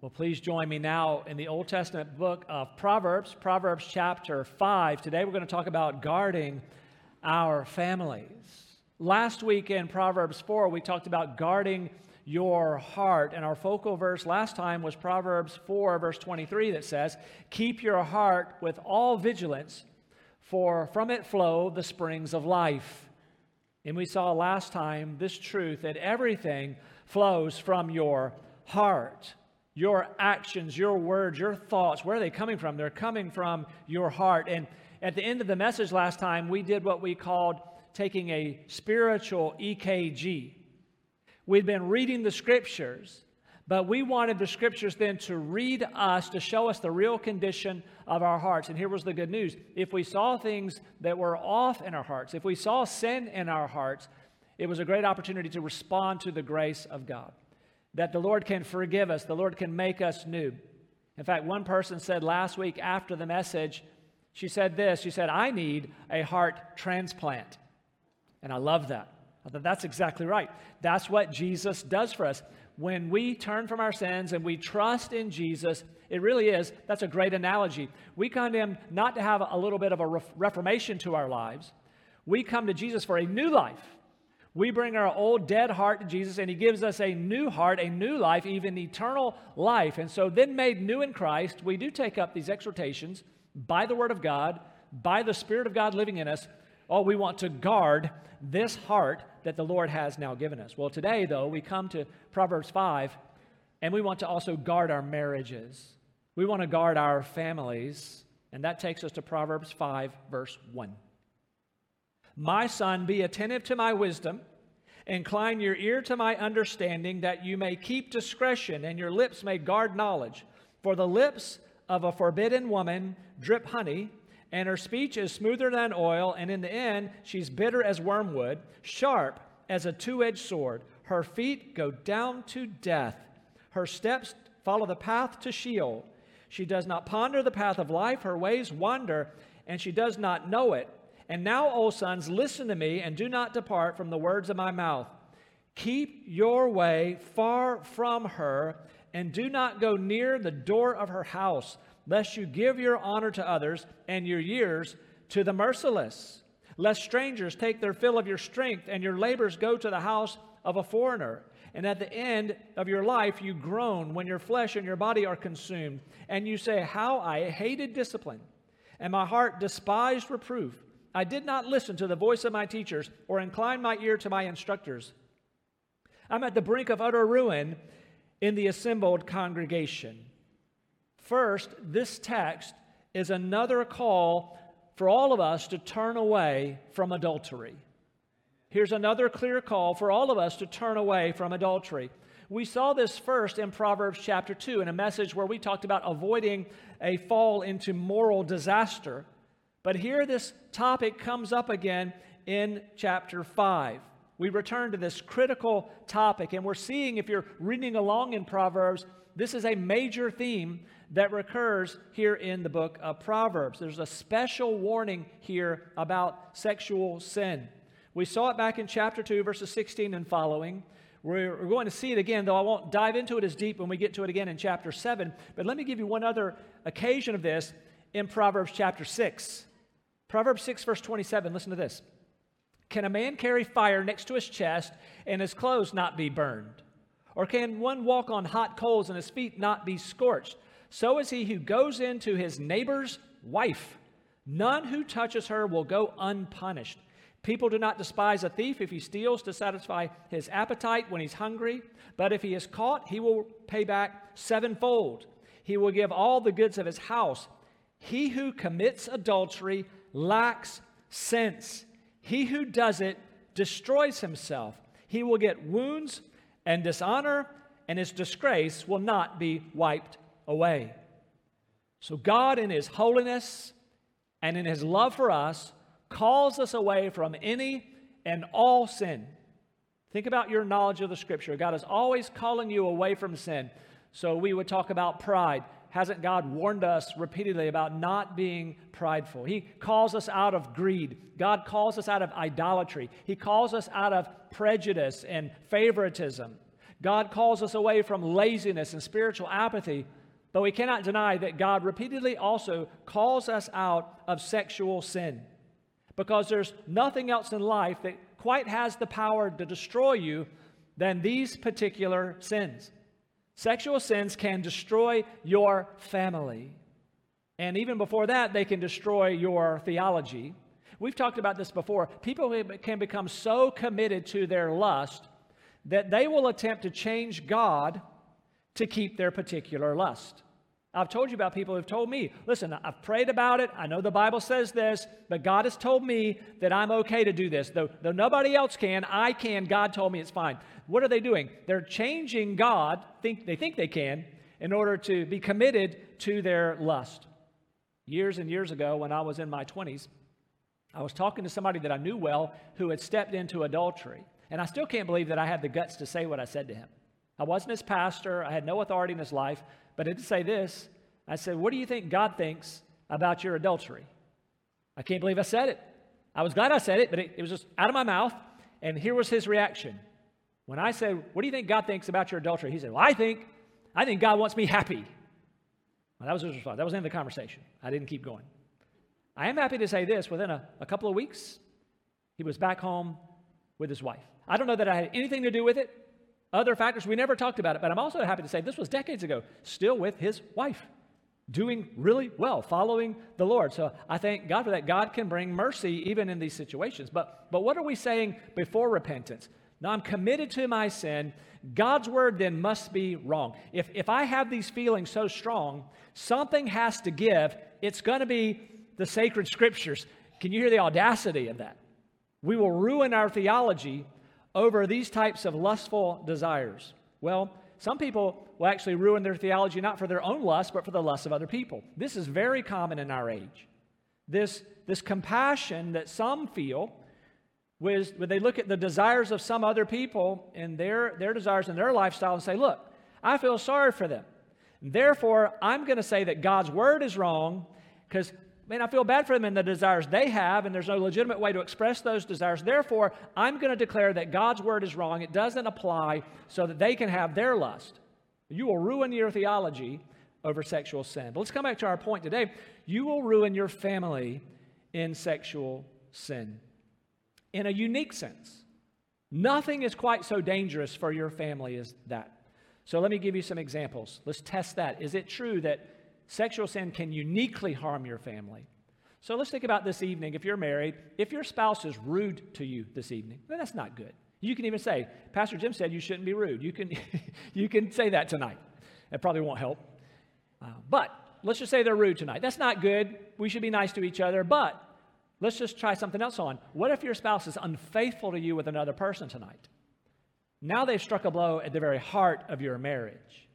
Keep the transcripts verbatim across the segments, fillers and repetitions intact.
Well, please join me now in the Old Testament book of Proverbs, Proverbs chapter five. Today we're going to talk about guarding our families. Last week in Proverbs four, we talked about guarding your heart, and our focal verse last time was Proverbs four, verse twenty-three, that says, "Keep your heart with all vigilance, for from it flow the springs of life." And we saw last time this truth that everything flows from your heart. Your actions, your words, your thoughts, where are they coming from? They're coming from your heart. And at the end of the message last time, we did what we called taking a spiritual E K G. We'd been reading the Scriptures, but we wanted the Scriptures then to read us, to show us the real condition of our hearts. And here was the good news. If we saw things that were off in our hearts, if we saw sin in our hearts, it was a great opportunity to respond to the grace of God. That the Lord can forgive us, the Lord can make us new. In fact, one person said last week after the message, she said this, she said, "I need a heart transplant." And I love that. I thought that's exactly right. That's what Jesus does for us. When we turn from our sins and we trust in Jesus, it really is, that's a great analogy. We come to Him not to have a little bit of a reformation to our lives. We come to Jesus for a new life. We bring our old dead heart to Jesus, and He gives us a new heart, a new life, even eternal life. And so then made new in Christ, we do take up these exhortations by the Word of God, by the Spirit of God living in us. Oh, we want to guard this heart that the Lord has now given us. Well, today, though, we come to Proverbs five, and we want to also guard our marriages. We want to guard our families, and that takes us to Proverbs five, verse one. "My son, be attentive to my wisdom, incline your ear to my understanding, that you may keep discretion, and your lips may guard knowledge. For the lips of a forbidden woman drip honey, and her speech is smoother than oil, and in the end she's bitter as wormwood, sharp as a two-edged sword. Her feet go down to death. Her steps follow the path to Sheol. She does not ponder the path of life. Her ways wander, and she does not know it. And now, O sons, listen to me, and do not depart from the words of my mouth. Keep your way far from her, and do not go near the door of her house, lest you give your honor to others and your years to the merciless. Lest strangers take their fill of your strength, and your labors go to the house of a foreigner. And at the end of your life you groan when your flesh and your body are consumed, and you say, 'How I hated discipline, and my heart despised reproof. I did not listen to the voice of my teachers, or incline my ear to my instructors. I'm at the brink of utter ruin in the assembled congregation.'" First, this text is another call for all of us to turn away from adultery. Here's another clear call for all of us to turn away from adultery. We saw this first in Proverbs chapter two in a message where we talked about avoiding a fall into moral disaster. But here this topic comes up again in chapter five. We return to this critical topic, and we're seeing, if you're reading along in Proverbs, this is a major theme that recurs here in the book of Proverbs. There's a special warning here about sexual sin. We saw it back in chapter two, verses sixteen and following. We're going to see it again, though I won't dive into it as deep when we get to it again in chapter seven. But let me give you one other occasion of this in Proverbs chapter six. Proverbs six, verse twenty-seven, listen to this. "Can a man carry fire next to his chest and his clothes not be burned? Or can one walk on hot coals and his feet not be scorched? So is he who goes into his neighbor's wife. None who touches her will go unpunished. People do not despise a thief if he steals to satisfy his appetite when he's hungry. But if he is caught, he will pay back sevenfold. He will give all the goods of his house. He who commits adultery lacks sense. He who does it destroys himself. He will get wounds and dishonor, and his disgrace will not be wiped away." So God, in His holiness and in His love for us, calls us away from any and all sin. Think about your knowledge of the Scripture. God is always calling you away from sin. So we would talk about pride. Hasn't God warned us repeatedly about not being prideful? He calls us out of greed. God calls us out of idolatry. He calls us out of prejudice and favoritism. God calls us away from laziness and spiritual apathy, but we cannot deny that God repeatedly also calls us out of sexual sin, because there's nothing else in life that quite has the power to destroy you than these particular sins. Sexual sins can destroy your family. And even before that, they can destroy your theology. We've talked about this before. People can become so committed to their lust that they will attempt to change God to keep their particular lust. I've told you about people who've told me, listen, I've prayed about it. I know the Bible says this, but God has told me that I'm okay to do this. Though, though nobody else can, I can. God told me it's fine. What are they doing? They're changing God, think, they think they can, in order to be committed to their lust. Years and years ago, when I was in my twenties, I was talking to somebody that I knew well who had stepped into adultery. And I still can't believe that I had the guts to say what I said to him. I wasn't his pastor. I had no authority in his life. But I did say this. I said, what do you think God thinks about your adultery? I can't believe I said it. I was glad I said it, but it, it was just out of my mouth. And here was his reaction. When I said, what do you think God thinks about your adultery? He said, well, I think, I think God wants me happy. Well, that was his response. That was the end of the conversation. I didn't keep going. I am happy to say this. Within a, a couple of weeks, he was back home with his wife. I don't know that I had anything to do with it. Other factors, we never talked about it, but I'm also happy to say this was decades ago, still with his wife, doing really well, following the Lord. So I thank God for that. God can bring mercy even in these situations. But, but what are we saying before repentance? Now, I'm committed to my sin. God's word then must be wrong. If, if I have these feelings so strong, something has to give. It's going to be the sacred scriptures. Can you hear the audacity of that? We will ruin our theology over these types of lustful desires. Well, some people will actually ruin their theology not for their own lust, but for the lust of other people. This is very common in our age. This, this compassion that some feel when they look at the desires of some other people and their, their desires and their lifestyle and say, look, I feel sorry for them. Therefore, I'm going to say that God's word is wrong because, man, I feel bad for them and the desires they have, and there's no legitimate way to express those desires. Therefore, I'm going to declare that God's word is wrong. It doesn't apply so that they can have their lust. You will ruin your theology over sexual sin. But let's come back to our point today. You will ruin your family in sexual sin. In a unique sense, nothing is quite so dangerous for your family as that. So let me give you some examples. Let's test that. Is it true that sexual sin can uniquely harm your family? So let's think about this evening. If you're married, if your spouse is rude to you this evening, then that's not good. You can even say, Pastor Jim said you shouldn't be rude. You can, you can say that tonight. It probably won't help. Uh, but let's just say they're rude tonight. That's not good. We should be nice to each other. But let's just try something else on. What if your spouse is unfaithful to you with another person tonight? Now they've struck a blow at the very heart of your marriage.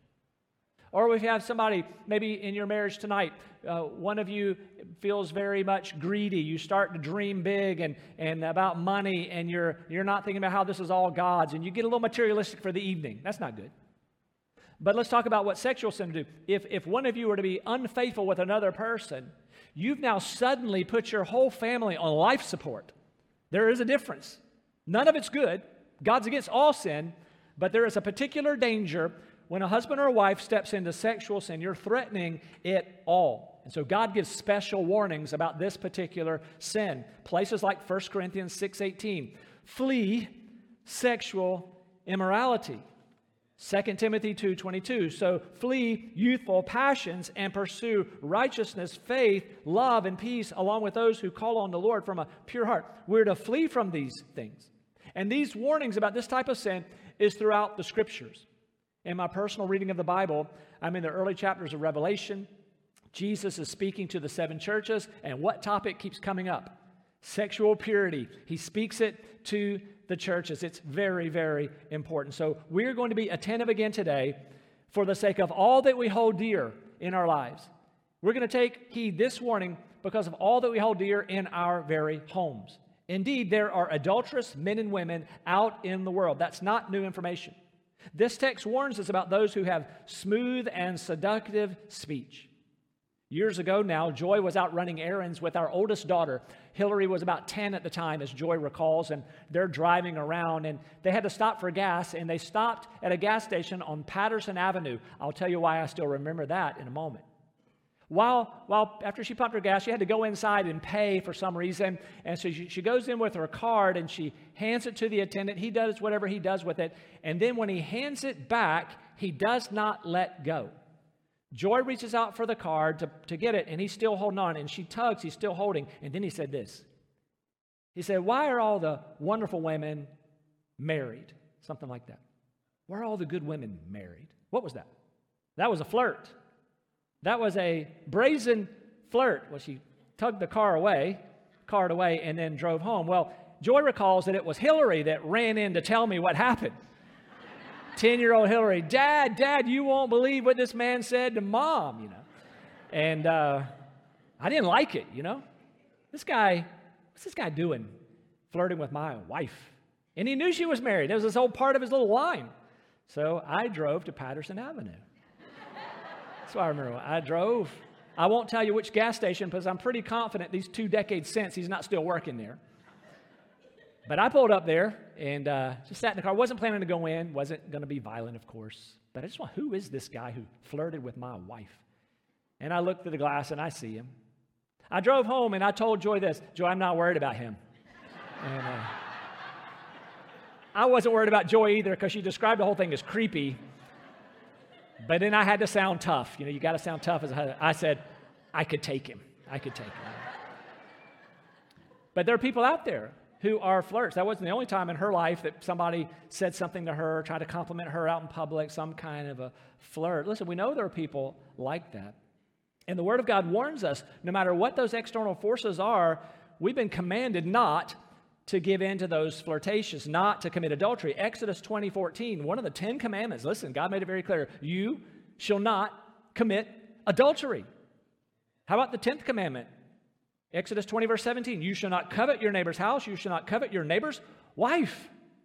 Or if you have somebody, maybe in your marriage tonight, uh, one of you feels very much greedy. You start to dream big and, and about money, and you're, you're not thinking about how this is all God's, and you get a little materialistic for the evening. That's not good. But let's talk about what sexual sin do. If, if one of you were to be unfaithful with another person, you've now suddenly put your whole family on life support. There is a difference. None of it's good. God's against all sin, but there is a particular danger when a husband or a wife steps into sexual sin. You're threatening it all. And so God gives special warnings about this particular sin. Places like First Corinthians six eighteen. Flee sexual immorality. Second Timothy two twenty-two. So flee youthful passions and pursue righteousness, faith, love, and peace, along with those who call on the Lord from a pure heart. We're to flee from these things. And these warnings about this type of sin is throughout the Scriptures. In my personal reading of the Bible, I'm in the early chapters of Revelation. Jesus is speaking to the seven churches, and what topic keeps coming up? Sexual purity. He speaks it to the churches. It's very, very important. So we're going to be attentive again today for the sake of all that we hold dear in our lives. We're going to take heed this warning because of all that we hold dear in our very homes. Indeed, there are adulterous men and women out in the world. That's not new information. This text warns us about those who have smooth and seductive speech. Years ago now, Joy was out running errands with our oldest daughter. Hillary was about ten at the time, as Joy recalls, and they're driving around, and they had to stop for gas, and they stopped at a gas station on Patterson Avenue. I'll tell you why I still remember that in a moment. While, while after she pumped her gas, she had to go inside and pay for some reason, and so she, she goes in with her card, and she hands it to the attendant. He does whatever he does with it, and then when he hands it back, he does not let go. Joy reaches out for the card to, to get it, and he's still holding on, and she tugs, he's still holding, and then he said this. He said, why are all the wonderful women married? Something like that. Why are all the good women married? What was that? That was a flirt. That was a brazen flirt. Well, she tugged the car away, card away, and then drove home. Well, Joy recalls that it was Hillary that ran in to tell me what happened. ten-year-old Hillary, Dad, Dad, you won't believe what this man said to Mom, you know. And uh, I didn't like it, you know. This guy, what's this guy doing? Flirting with my wife. And he knew she was married. That was this whole part of his little line. So I drove to Patterson Avenue. That's what I remember. I drove. I won't tell you which gas station because I'm pretty confident these two decades since he's not still working there. But I pulled up there and uh, just sat in the car. Wasn't planning to go in. Wasn't going to be violent, of course. But I just went, who is this guy who flirted with my wife? And I looked through the glass and I see him. I drove home and I told Joy this. Joy, I'm not worried about him. And uh, I wasn't worried about Joy either because she described the whole thing as creepy. But then I had to sound tough. You know, you got to sound tough as a husband. I said, I could take him. I could take him. But there are people out there who are flirts. That wasn't the only time in her life that somebody said something to her, tried to compliment her out in public, some kind of a flirt. Listen, we know there are people like that. And the Word of God warns us, no matter what those external forces are, we've been commanded not to give in to those flirtations, not to commit adultery. Exodus twenty fourteen, one of the Ten Commandments. Listen, God made it very clear. You shall not commit adultery. How about the tenth commandment? Exodus twenty, verse seventeen, you shall not covet your neighbor's house, you shall not covet your neighbor's wife.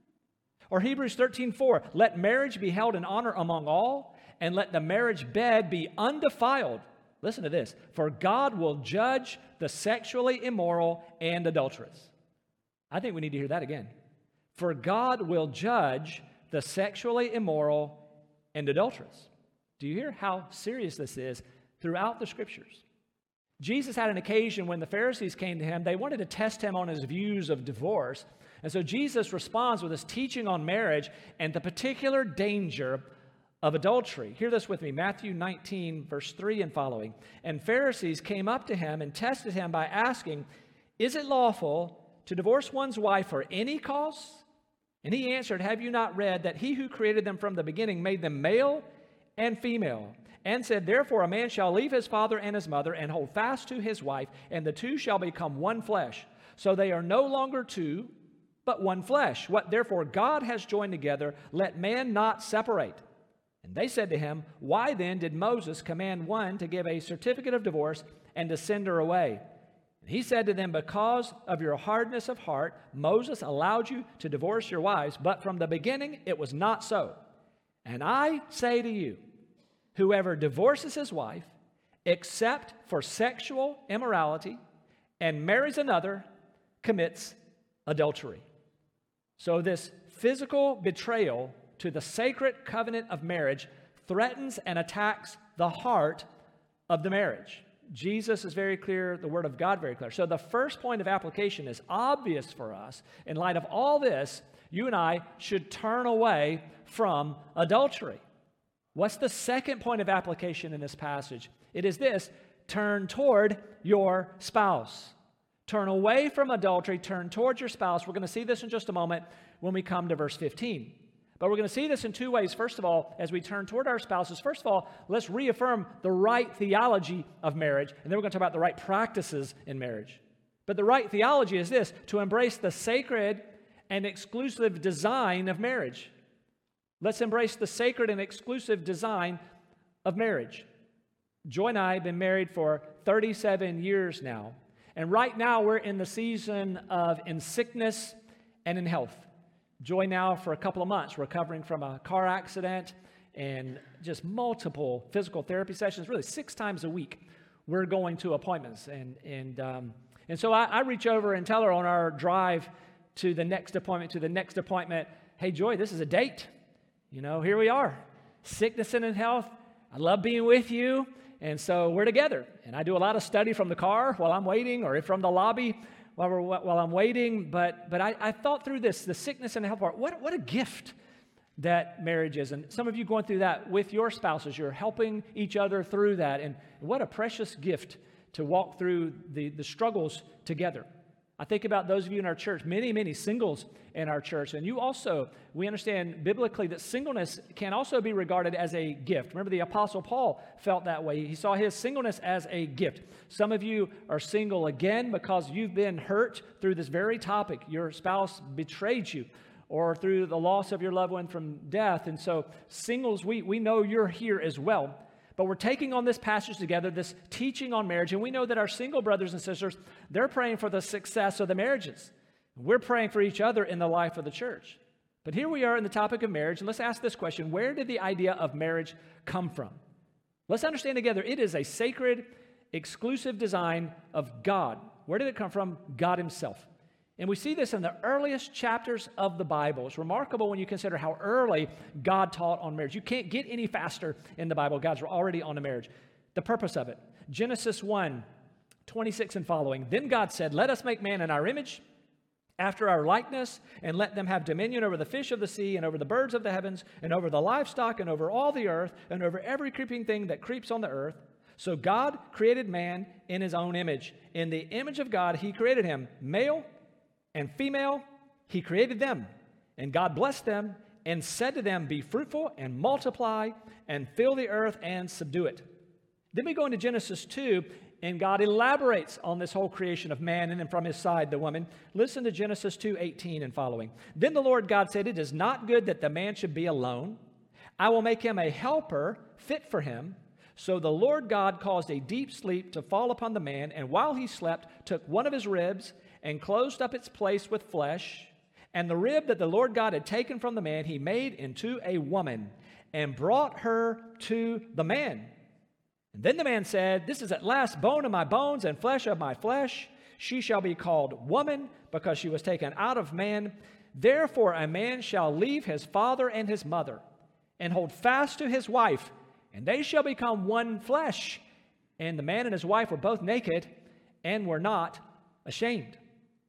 Or Hebrews thirteen, four, let marriage be held in honor among all, and let the marriage bed be undefiled. Listen to this, for God will judge the sexually immoral and adulterous. I think we need to hear that again. For God will judge the sexually immoral and adulterous. Do you hear how serious this is throughout the Scriptures? Jesus had an occasion when the Pharisees came to him. They wanted to test him on his views of divorce. And so Jesus responds with his teaching on marriage and the particular danger of adultery. Hear this with me, Matthew nineteen, verse three and following. And Pharisees came up to him and tested him by asking, is it lawful to divorce one's wife for any cause? And he answered, have you not read that he who created them from the beginning made them male and female? And said, therefore a man shall leave his father and his mother and hold fast to his wife, and the two shall become one flesh. So they are no longer two, but one flesh. What therefore God has joined together, let man not separate. And they said to him, why then did Moses command one to give a certificate of divorce and to send her away? And he said to them, because of your hardness of heart, Moses allowed you to divorce your wives, but from the beginning it was not so. And I say to you, whoever divorces his wife, except for sexual immorality, and marries another, commits adultery. So this physical betrayal to the sacred covenant of marriage threatens and attacks the heart of the marriage. Jesus is very clear, the Word of God very clear. So the first point of application is obvious for us. In light of all this, you and I should turn away from adultery. What's the second point of application in this passage? It is this, turn toward your spouse. Turn away from adultery, turn towards your spouse. We're going to see this in just a moment when we come to verse fifteen. But we're going to see this in two ways. First of all, as we turn toward our spouses, first of all, let's reaffirm the right theology of marriage, and then we're going to talk about the right practices in marriage. But the right theology is this, to embrace the sacred and exclusive design of marriage. Let's embrace the sacred and exclusive design of marriage. Joy and I have been married for thirty-seven years now. And right now we're in the season of in sickness and in health. Joy now for a couple of months recovering from a car accident and just multiple physical therapy sessions, really six times a week. we're going to appointments. And, and, um, and so I, I reach over and tell her on our drive to the next appointment, to the next appointment, hey, Joy, this is a date. You know, here we are. Sickness and in health. I love being with you. And so we're together. And I do a lot of study from the car while I'm waiting, or from the lobby while, we're, while I'm waiting. But, but I, I thought through this, the sickness and health part. What, what a gift that marriage is. And some of you going through that with your spouses. You're helping each other through that. And what a precious gift to walk through the, the struggles together. I think about those of you in our church, many, many singles in our church. And you also, we understand biblically that singleness can also be regarded as a gift. Remember, the Apostle Paul felt that way. He saw his singleness as a gift. Some of you are single again because you've been hurt through this very topic. Your spouse betrayed you, or through the loss of your loved one from death. And so singles, we, we know you're here as well. But we're taking on this passage together, this teaching on marriage, and we know that our single brothers and sisters, they're praying for the success of the marriages. We're praying for each other in the life of the church. But here we are in the topic of marriage, and let's ask this question: where did the idea of marriage come from? Let's understand together, it is a sacred, exclusive design of God. Where did it come from? God himself. And we see this in the earliest chapters of the Bible. It's remarkable when you consider how early God taught on marriage. You can't get any faster in the Bible. God's already on the marriage. The purpose of it. Genesis one, twenty-six and following. Then God said, let us make man in our image, after our likeness, and let them have dominion over the fish of the sea, and over the birds of the heavens, and over the livestock, and over all the earth, and over every creeping thing that creeps on the earth. So God created man in his own image. In the image of God, he created him, male and female, he created them. And God blessed them and said to them, be fruitful and multiply and fill the earth and subdue it. Then we go into Genesis two, and God elaborates on this whole creation of man, and then from his side, the woman. Listen to Genesis two eighteen and following. Then the Lord God said, it is not good that the man should be alone. I will make him a helper fit for him. So the Lord God caused a deep sleep to fall upon the man, and while he slept, took one of his ribs and closed up its place with flesh. And the rib that the Lord God had taken from the man, he made into a woman and brought her to the man. And then the man said, this is at last bone of my bones and flesh of my flesh. She shall be called woman, because she was taken out of man. Therefore a man shall leave his father and his mother and hold fast to his wife, and they shall become one flesh. And the man and his wife were both naked and were not ashamed.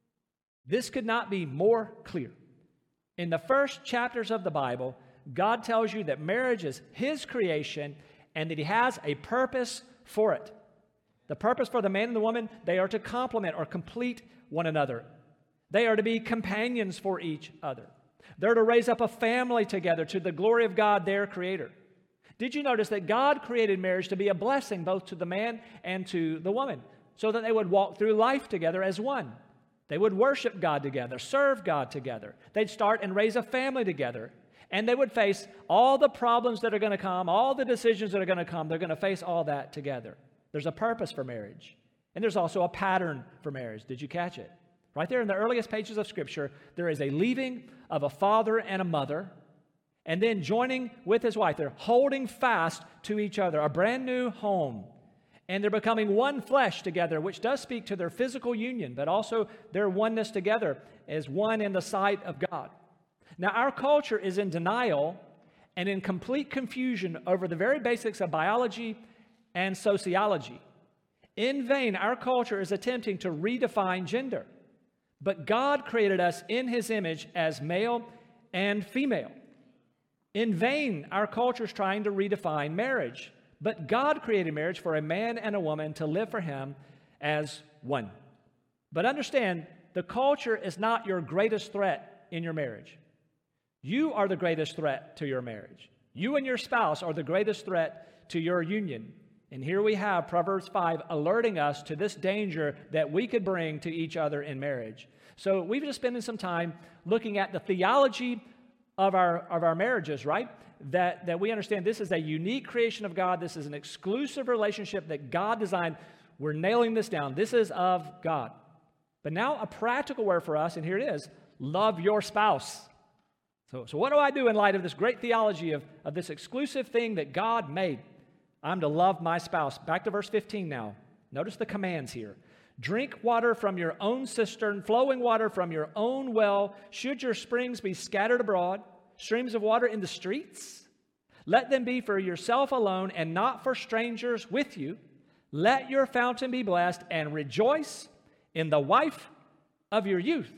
This could not be more clear. In the first chapters of the Bible, God tells you that marriage is his creation and that he has a purpose for it. The purpose for the man and the woman, they are to complement or complete one another. They are to be companions for each other. They're to raise up a family together to the glory of God, their creator. Did you notice that God created marriage to be a blessing both to the man and to the woman, so that they would walk through life together as one? They would worship God together, serve God together. They'd start and raise a family together. And they would face all the problems that are going to come, all the decisions that are going to come. They're going to face all that together. There's a purpose for marriage. And there's also a pattern for marriage. Did you catch it? Right there in the earliest pages of Scripture, there is a leaving of a father and a mother, and then joining with his wife. They're holding fast to each other, a brand new home. And they're becoming one flesh together, which does speak to their physical union, but also their oneness together as one in the sight of God. Now, our culture is in denial and in complete confusion over the very basics of biology and sociology. In vain, our culture is attempting to redefine gender. But God created us in his image as male and female. In vain, our culture is trying to redefine marriage. But God created marriage for a man and a woman to live for him as one. But understand, the culture is not your greatest threat in your marriage. You are the greatest threat to your marriage. You and your spouse are the greatest threat to your union. And here we have Proverbs five alerting us to this danger that we could bring to each other in marriage. So we've just spent some time looking at the theology of our, of our marriages, right? That, that we understand this is a unique creation of God. This is an exclusive relationship that God designed. We're nailing this down. This is of God. But now a practical word for us, and here it is: love your spouse. So, so what do I do in light of this great theology of, of this exclusive thing that God made? I'm to love my spouse. Back to verse fifteen now. Notice the commands here. Drink water from your own cistern, flowing water from your own well. Should your springs be scattered abroad, streams of water in the streets? Let them be for yourself alone and not for strangers with you. Let your fountain be blessed and rejoice in the wife of your youth.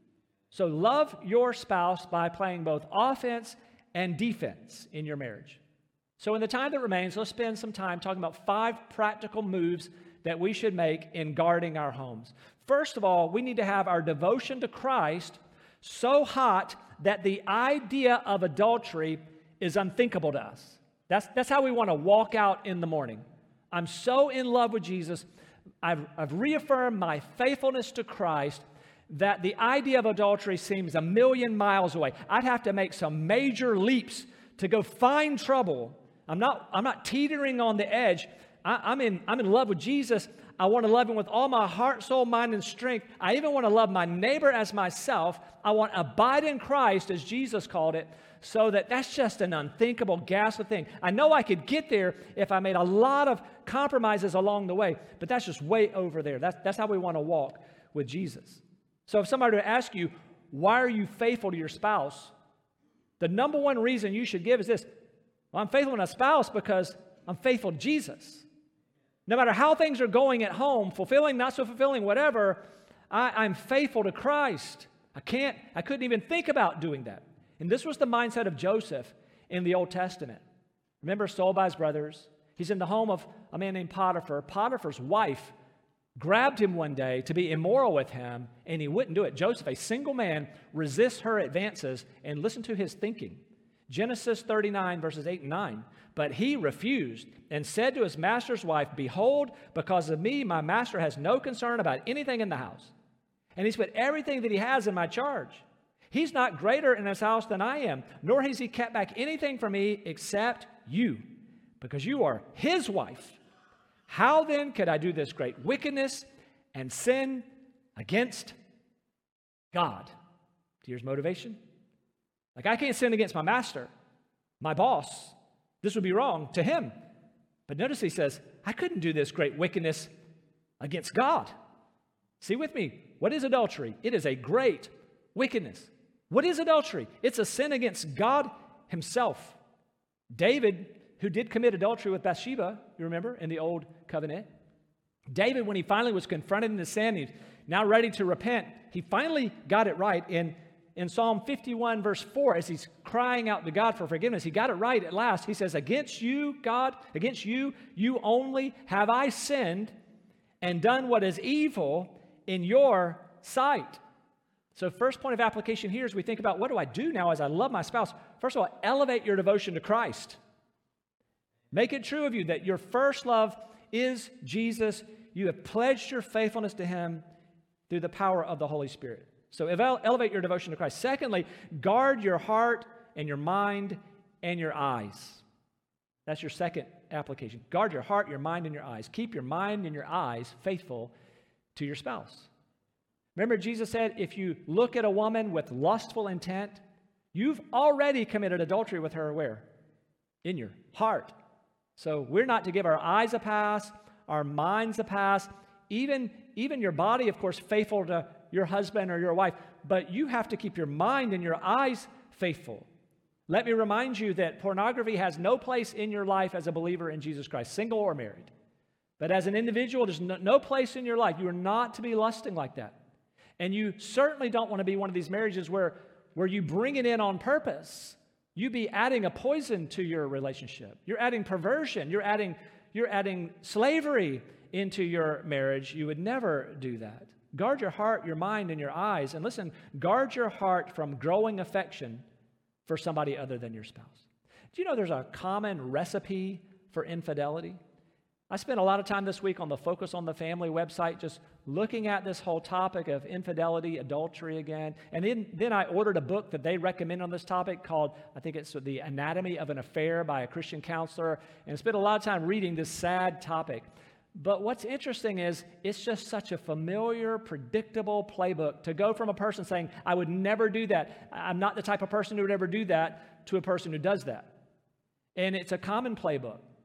So love your spouse by playing both offense and defense in your marriage. So in the time that remains, let's spend some time talking about five practical moves that we should make in guarding our homes. First of all, we need to have our devotion to Christ so hot that the idea of adultery is unthinkable to us. That's, that's how we want to walk out in the morning. I'm so in love with Jesus. I've, I've reaffirmed my faithfulness to Christ that the idea of adultery seems a million miles away. I'd have to make some major leaps to go find trouble. I'm not, I'm not teetering on the edge. I, I'm in, I'm in love with Jesus. I want to love him with all my heart, soul, mind, and strength. I even want to love my neighbor as myself. I want to abide in Christ, as Jesus called it, so that that's just an unthinkable, ghastly thing. I know I could get there if I made a lot of compromises along the way, but that's just way over there. That's, that's how we want to walk with Jesus. So if somebody were to ask you, why are you faithful to your spouse? The number one reason you should give is this. Well, I'm faithful to my spouse because I'm faithful to Jesus. No matter how things are going at home, fulfilling, not so fulfilling, whatever, I, I'm faithful to Christ. I can't, I couldn't even think about doing that. And this was the mindset of Joseph in the Old Testament. Remember, sold by his brothers. He's in the home of a man named Potiphar. Potiphar's wife grabbed him one day to be immoral with him, and he wouldn't do it. Joseph, a single man, resists her advances, and listen to his thinking. Genesis thirty-nine, verses eight and nine. But he refused and said to his master's wife, Behold, because of me, my master has no concern about anything in the house. And he's put everything that he has in my charge. He's not greater in his house than I am, nor has he kept back anything from me except you, because you are his wife. How then could I do this great wickedness and sin against God? Here's motivation. Like, I can't sin against my master, my boss. This would be wrong to him. But notice he says, I couldn't do this great wickedness against God. See with me, what is adultery? It is a great wickedness. What is adultery? It's a sin against God himself. David, who did commit adultery with Bathsheba, you remember, in the Old Covenant. David, when he finally was confronted in his sin, he's now ready to repent. He finally got it right in, in Psalm fifty-one, verse four, as he's crying out to God for forgiveness. He got it right at last. He says, against you, God, against you, you only have I sinned and done what is evil in your sight. So first point of application here is we think about, what do I do now as I love my spouse? First of all, elevate your devotion to Christ. Make it true of you that your first love is Jesus. You have pledged your faithfulness to him through the power of the Holy Spirit. So elevate your devotion to Christ. Secondly, guard your heart and your mind and your eyes. That's your second application. Guard your heart, your mind, and your eyes. Keep your mind and your eyes faithful to your spouse. Remember, Jesus said, if you look at a woman with lustful intent, you've already committed adultery with her where? In your heart. So we're not to give our eyes a pass, our minds a pass, even, even your body, of course, faithful to your husband or your wife, but you have to keep your mind and your eyes faithful. Let me remind you that pornography has no place in your life as a believer in Jesus Christ, single or married. But as an individual, there's no, no place in your life. You are not to be lusting like that. And you certainly don't want to be one of these marriages where, where you bring it in on purpose. You be adding a poison to your relationship. You're adding perversion. You're adding, you're adding slavery into your marriage. You would never do that. Guard your heart, your mind, and your eyes. And listen, guard your heart from growing affection for somebody other than your spouse. Do you know there's a common recipe for infidelity? I spent a lot of time this week on the Focus on the Family website just looking at this whole topic of infidelity, adultery again. And then, then I ordered a book that they recommend on this topic called, I think it's The Anatomy of an Affair by a Christian counselor, and spent a lot of time reading this sad topic. But what's interesting is it's just such a familiar, predictable playbook to go from a person saying, I would never do that. I'm not the type of person who would ever do that, to a person who does that. And it's a common playbook.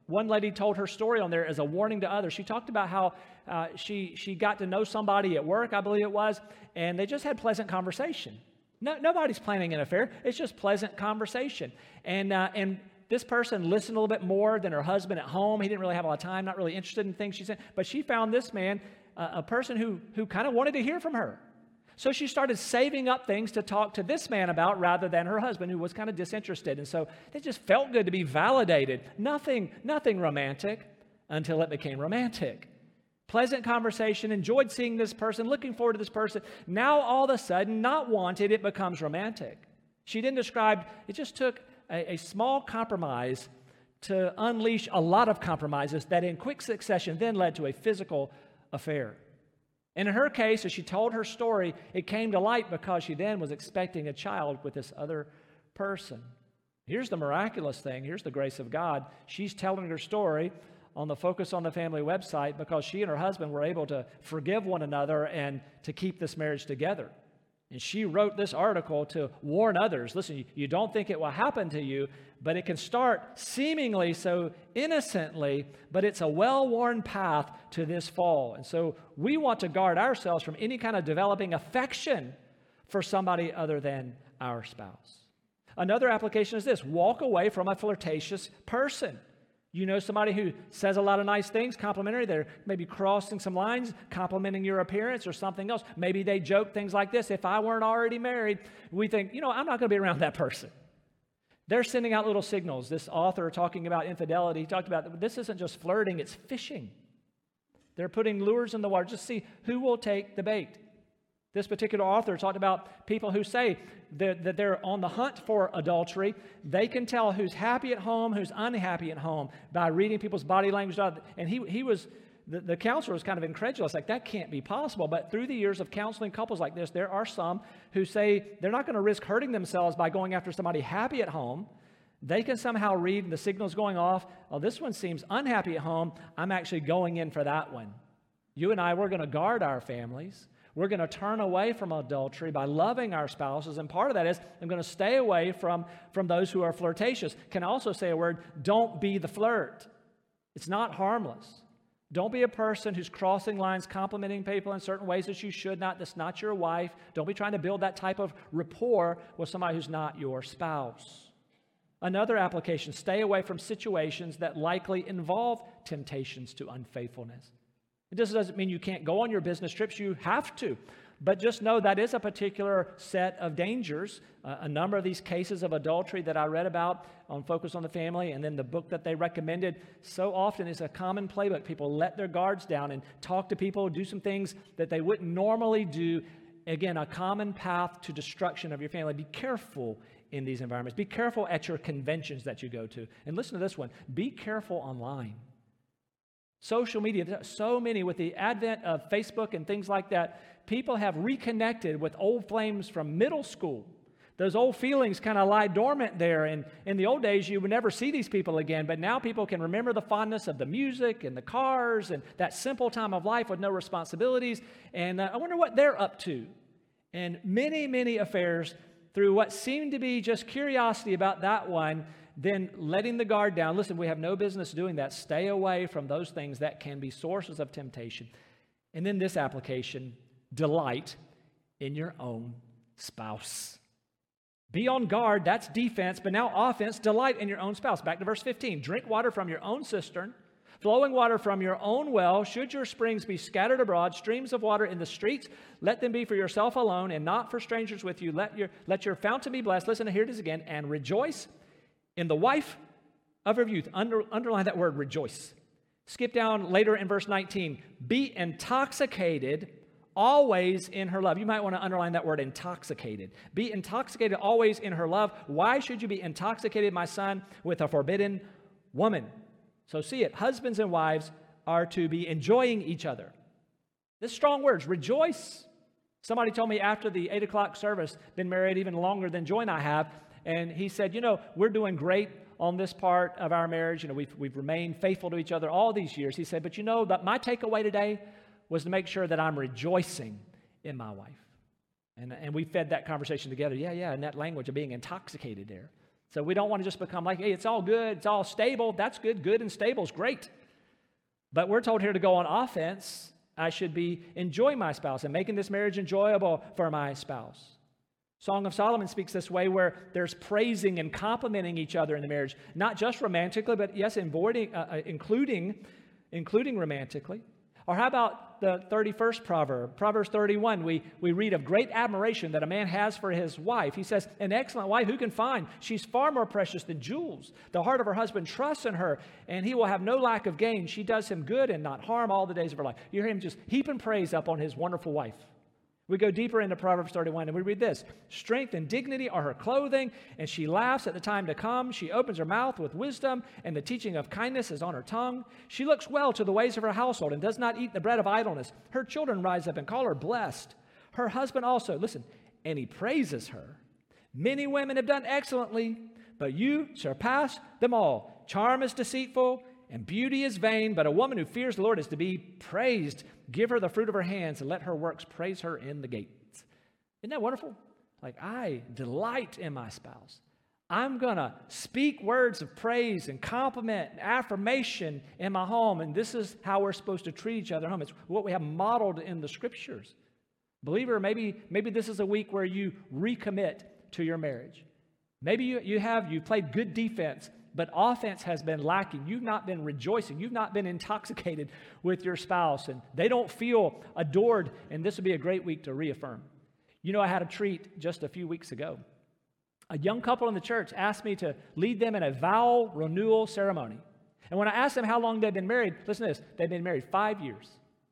One lady told her story on there as a warning to others. She talked about how uh, she, she got to know somebody at work, I believe it was, and they just had pleasant conversation. No, nobody's planning an affair. It's just pleasant conversation. And, uh, and this person listened a little bit more than her husband at home. He didn't really have a lot of time, not really interested in things she said. But she found this man, uh, a person who, who kind of wanted to hear from her. So she started saving up things to talk to this man about rather than her husband, who was kind of disinterested. And so it just felt good to be validated. Nothing, nothing romantic until it became romantic. Pleasant conversation, enjoyed seeing this person, looking forward to this person. Now all of a sudden, not wanted, it becomes romantic. She then described, it just took a, a small compromise to unleash a lot of compromises that in quick succession then led to a physical affair. And in her case, as she told her story, it came to light because she then was expecting a child with this other person. Here's the miraculous thing. Here's the grace of God. She's telling her story on the Focus on the Family website because she and her husband were able to forgive one another and to keep this marriage together. And she wrote this article to warn others. Listen, you don't think it will happen to you, but it can start seemingly so innocently, but it's a well-worn path to this fall. And so we want to guard ourselves from any kind of developing affection for somebody other than our spouse. Another application is this: walk away from a flirtatious person. You know somebody who says a lot of nice things, complimentary. They're maybe crossing some lines, complimenting your appearance or something else. Maybe they joke things like this: if I weren't already married, we think, you know, I'm not going to be around that person. They're sending out little signals. This author talking about infidelity, he talked about this isn't just flirting, it's fishing. They're putting lures in the water just to see who will take the bait. This particular author talked about people who say that, that they're on the hunt for adultery. They can tell who's happy at home, who's unhappy at home by reading people's body language. And he, he was, the, the counselor was kind of incredulous, like that can't be possible. But through the years of counseling couples like this, there are some who say they're not going to risk hurting themselves by going after somebody happy at home. They can somehow read the signals going off. Oh, this one seems unhappy at home. I'm actually going in for that one. You and I, we're going to guard our families. We're going to turn away from adultery by loving our spouses, and part of that is I'm going to stay away from, from those who are flirtatious. Can I also say a word? Don't be the flirt. It's not harmless. Don't be a person who's crossing lines, complimenting people in certain ways that you should not. That's not your wife. Don't be trying to build that type of rapport with somebody who's not your spouse. Another application: stay away from situations that likely involve temptations to unfaithfulness. It just doesn't mean you can't go on your business trips. You have to. But just know that is a particular set of dangers. Uh, a number of these cases of adultery that I read about on Focus on the Family, and then the book that they recommended, so often is a common playbook. People let their guards down and talk to people, do some things that they wouldn't normally do. Again, a common path to destruction of your family. Be careful in these environments. Be careful at your conventions that you go to. And listen to this one. Be careful online. Social media, so many with the advent of Facebook and things like that, people have reconnected with old flames from middle school. Those old feelings kind of lie dormant there. And in the old days, you would never see these people again. But now people can remember the fondness of the music and the cars and that simple time of life with no responsibilities. And uh, I wonder what they're up to. And many, many affairs through what seemed to be just curiosity about that one, then letting the guard down. Listen, we have no business doing that. Stay away from those things that can be sources of temptation. And then this application: delight in your own spouse. Be on guard, that's defense, but now offense: delight in your own spouse. Back to verse fifteen. Drink water from your own cistern, flowing water from your own well. Should your springs be scattered abroad, streams of water in the streets, let them be for yourself alone and not for strangers with you. Let your, let your fountain be blessed. Listen, here it is again. And rejoice in the wife of your youth. Under, underline that word, rejoice. Skip down later in verse nineteen. Be intoxicated always in her love. You might want to underline that word, intoxicated. Be intoxicated always in her love. Why should you be intoxicated, my son, with a forbidden woman? So see it. Husbands and wives are to be enjoying each other. This strong words, rejoice. Somebody told me after the eight o'clock service, been married even longer than Joy and I have, and he said, you know, we're doing great on this part of our marriage. You know, we've, we've remained faithful to each other all these years. He said, but you know, that my takeaway today was to make sure that I'm rejoicing in my wife. And, and we fed that conversation together. Yeah, yeah, in that language of being intoxicated there. So we don't want to just become like, hey, it's all good, it's all stable. That's good. Good and stable is great. But we're told here to go on offense. I should be enjoying my spouse and making this marriage enjoyable for my spouse. Song of Solomon speaks this way, where there's praising and complimenting each other in the marriage, not just romantically, but yes, avoiding, uh, including, including romantically. Or how about the thirty-first proverb? Proverbs thirty-one, we, we read of great admiration that a man has for his wife. He says, an excellent wife who can find? She's far more precious than jewels. The heart of her husband trusts in her, and he will have no lack of gain. She does him good and not harm all the days of her life. You hear him just heaping praise up on his wonderful wife. We go deeper into Proverbs thirty-one, and we read this. Strength and dignity are her clothing, and she laughs at the time to come. She opens her mouth with wisdom, and the teaching of kindness is on her tongue. She looks well to the ways of her household and does not eat the bread of idleness. Her children rise up and call her blessed. Her husband also, listen, and he praises her. Many women have done excellently, but you surpass them all. Charm is deceitful, and beauty is vain, but a woman who fears the Lord is to be praised. Give her the fruit of her hands, and let her works praise her in the gates. Isn't that wonderful? Like, I delight in my spouse. I'm going to speak words of praise and compliment and affirmation in my home, and this is how we're supposed to treat each other at home. It's what we have modeled in the Scriptures. Believer, maybe, maybe this is a week where you recommit to your marriage. Maybe you, you have, you played good defense, but offense has been lacking. You've not been rejoicing. You've not been intoxicated with your spouse, and they don't feel adored, and this would be a great week to reaffirm. You know, I had a treat just a few weeks ago. A young couple in the church asked me to lead them in a vow renewal ceremony. And when I asked them how long they'd been married, listen to this, they'd been married five years.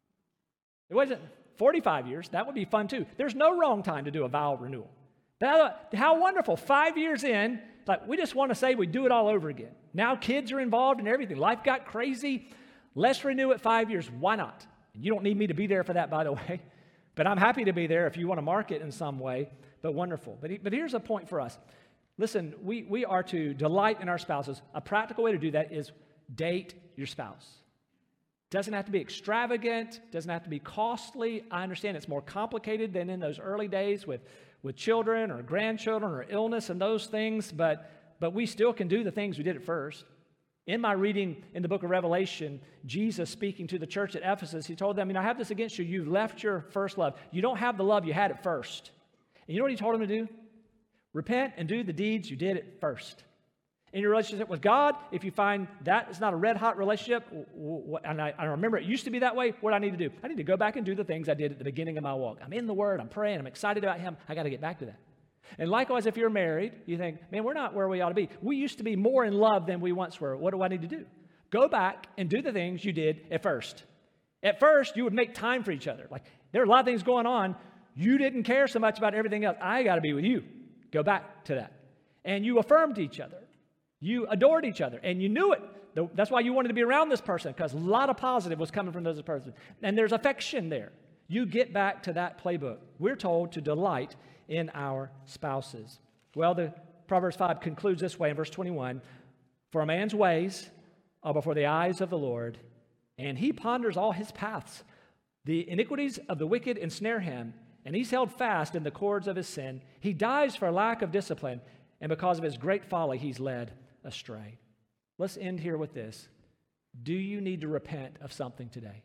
It wasn't forty-five years. That would be fun too. There's no wrong time to do a vow renewal. That, how wonderful. Five years in, like, we just want to say we do it all over again. Now kids are involved in everything. Life got crazy. Let's renew it five years. Why not? You don't need me to be there for that, by the way. But I'm happy to be there if you want to mark it in some way. But wonderful. But, but here's a point for us. Listen, we, we are to delight in our spouses. A practical way to do that is date your spouse. Doesn't have to be extravagant. Doesn't have to be costly. I understand it's more complicated than in those early days with with children or grandchildren or illness and those things, but, but we still can do the things we did at first. In my reading in the book of Revelation, Jesus speaking to the church at Ephesus, he told them, you know, I have this against you. You've left your first love. You don't have the love you had at first. And you know what he told them to do? Repent and do the deeds you did at first. In your relationship with God, if you find that is not a red-hot relationship, and I, I remember it used to be that way, what do I need to do? I need to go back and do the things I did at the beginning of my walk. I'm in the Word, I'm praying, I'm excited about Him. I got to get back to that. And likewise, if you're married, you think, man, we're not where we ought to be. We used to be more in love than we once were. What do I need to do? Go back and do the things you did at first. At first, you would make time for each other. Like, there are a lot of things going on. You didn't care so much about everything else. I got to be with you. Go back to that. And you affirmed each other. You adored each other, and you knew it. That's why you wanted to be around this person, because a lot of positive was coming from this person. And there's affection there. You get back to that playbook. We're told to delight in our spouses. Well, the Proverbs five concludes this way in verse twenty-one. For a man's ways are before the eyes of the Lord, and he ponders all his paths. The iniquities of the wicked ensnare him, and he's held fast in the cords of his sin. He dies for lack of discipline, and because of his great folly, he's led astray. Let's end here with this. Do you need to repent of something today?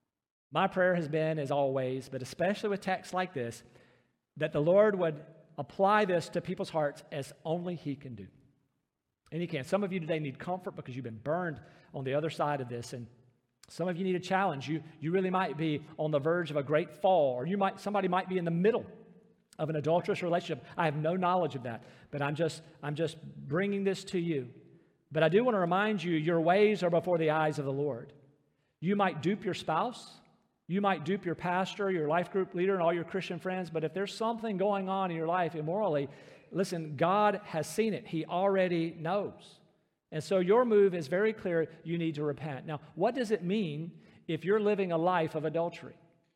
My prayer has been, as always, but especially with texts like this, that the Lord would apply this to people's hearts as only He can do. And He can. Some of you today need comfort because you've been burned on the other side of this, and some of you need a challenge. You, you really might be on the verge of a great fall, or you might somebody might be in the middle of an adulterous relationship. I have no knowledge of that, but I'm just I'm just bringing this to you. But I do want to remind you, your ways are before the eyes of the Lord. You might dupe your spouse, you might dupe your pastor, your life group leader, and all your Christian friends, but if there's something going on in your life immorally, listen, God has seen it. He already knows. And so your move is very clear. You need to repent. Now, what does it mean if you're living a life of adultery?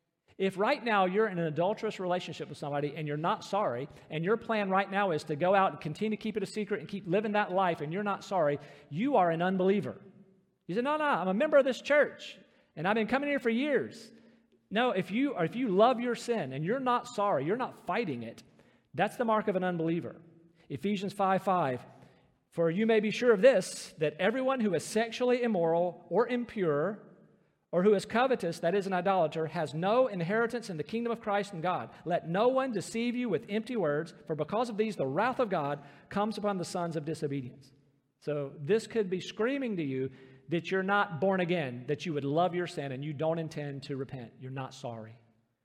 If right now you're in an adulterous relationship with somebody and you're not sorry, and your plan right now is to go out and continue to keep it a secret and keep living that life, and you're not sorry, you are an unbeliever. You say, no, no, I'm a member of this church, and I've been coming here for years. No, if you, or if you love your sin and you're not sorry, you're not fighting it, that's the mark of an unbeliever. Ephesians five five, For you may be sure of this, that everyone who is sexually immoral or impure, or who is covetous, that is an idolater, has no inheritance in the kingdom of Christ and God. Let no one deceive you with empty words, for because of these the wrath of God comes upon the sons of disobedience. So this could be screaming to you that you're not born again, that you would love your sin and you don't intend to repent. You're not sorry.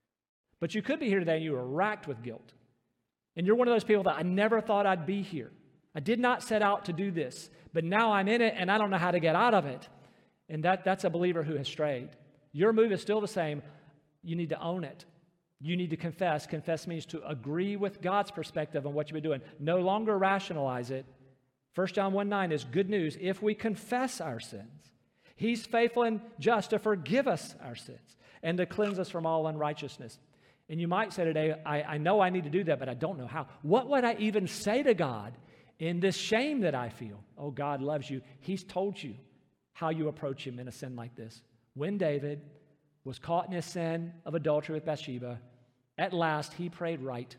But you could be here today and you are racked with guilt. And you're one of those people that I never thought I'd be here. I did not set out to do this, but now I'm in it and I don't know how to get out of it. And that, that's a believer who has strayed. Your move is still the same. You need to own it. You need to confess. Confess means to agree with God's perspective on what you've been doing. No longer rationalize it. First John one nine is good news. If we confess our sins, He's faithful and just to forgive us our sins and to cleanse us from all unrighteousness. And you might say today, I, I know I need to do that, but I don't know how. What would I even say to God in this shame that I feel? Oh, God loves you. He's told you how you approach Him in a sin like this. When David was caught in his sin of adultery with Bathsheba, at last he prayed right.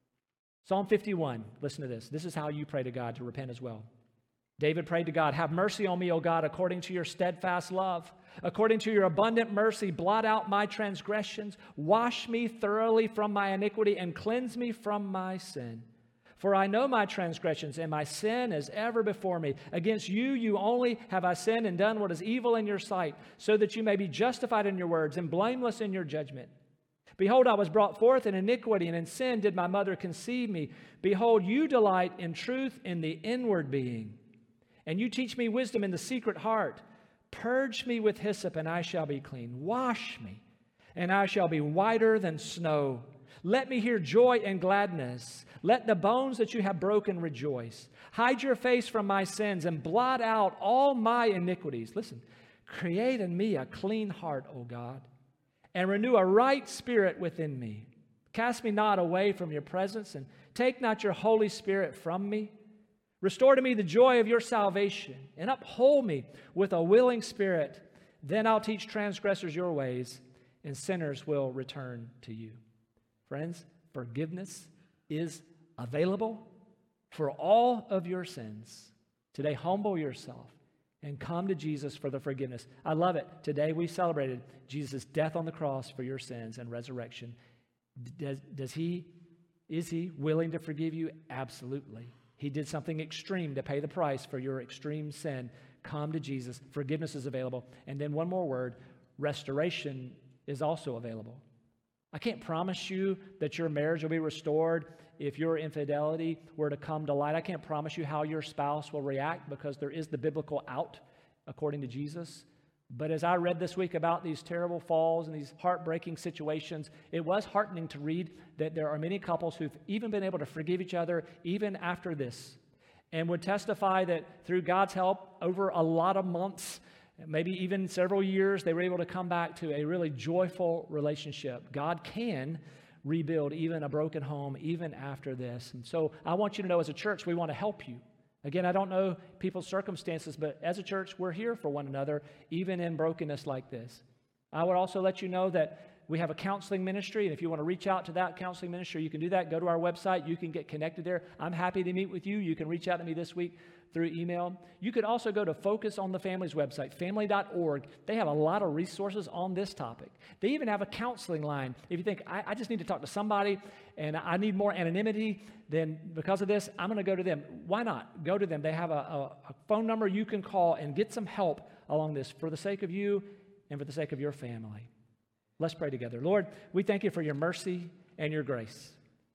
Psalm fifty-one, listen to this. This is how you pray to God to repent as well. David prayed to God, have mercy on me, O God, according to your steadfast love. According to your abundant mercy, blot out my transgressions. Wash me thoroughly from my iniquity and cleanse me from my sin. For I know my transgressions, and my sin is ever before me. Against you, you only have I sinned and done what is evil in your sight, so that you may be justified in your words and blameless in your judgment. Behold, I was brought forth in iniquity, and in sin did my mother conceive me. Behold, you delight in truth in the inward being, and you teach me wisdom in the secret heart. Purge me with hyssop, and I shall be clean. Wash me, and I shall be whiter than snow. Let me hear joy and gladness. Let the bones that you have broken rejoice. Hide your face from my sins and blot out all my iniquities. Listen, create in me a clean heart, O God, and renew a right spirit within me. Cast me not away from your presence, and take not your Holy Spirit from me. Restore to me the joy of your salvation, and uphold me with a willing spirit. Then I'll teach transgressors your ways, and sinners will return to you. Friends, forgiveness is available for all of your sins. Today, humble yourself and come to Jesus for the forgiveness. I love it. Today we celebrated Jesus' death on the cross for your sins and resurrection. Does, does he, is he willing to forgive you? Absolutely. He did something extreme to pay the price for your extreme sin. Come to Jesus. Forgiveness is available. And then one more word, restoration is also available. I can't promise you that your marriage will be restored if your infidelity were to come to light. I can't promise you how your spouse will react, because there is the biblical out according to Jesus. But as I read this week about these terrible falls and these heartbreaking situations, it was heartening to read that there are many couples who've even been able to forgive each other even after this, and would testify that through God's help over a lot of months, maybe even several years, they were able to come back to a really joyful relationship. God can rebuild even a broken home, even after this. And so I want you to know, as a church, we want to help you. Again, I don't know people's circumstances, but as a church, we're here for one another, even in brokenness like this. I would also let you know that we have a counseling ministry, and if you want to reach out to that counseling ministry, you can do that. Go to our website. You can get connected there. I'm happy to meet with you. You can reach out to me this week through email. You could also go to Focus on the Family's website, family dot org. They have a lot of resources on this topic. They even have a counseling line. If you think, I, I just need to talk to somebody and I need more anonymity, then because of this, I'm going to go to them. Why not? Go to them. They have a, a, a phone number you can call and get some help along this for the sake of you and for the sake of your family. Let's pray together. Lord, we thank you for your mercy and your grace.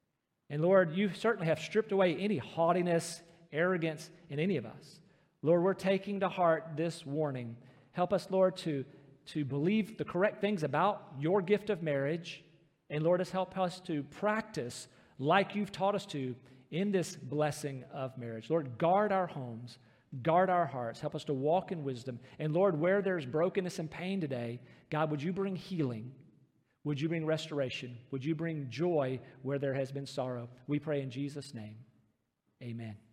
And Lord, you certainly have stripped away any haughtiness, arrogance in any of us. Lord, we're taking to heart this warning. Help us, Lord, to, to believe the correct things about your gift of marriage. And Lord, help us to practice like you've taught us to in this blessing of marriage. Lord, guard our homes, guard our hearts. Help us to walk in wisdom. And Lord, where there's brokenness and pain today, God, would you bring healing? Would you bring restoration? Would you bring joy where there has been sorrow? We pray in Jesus' name. Amen.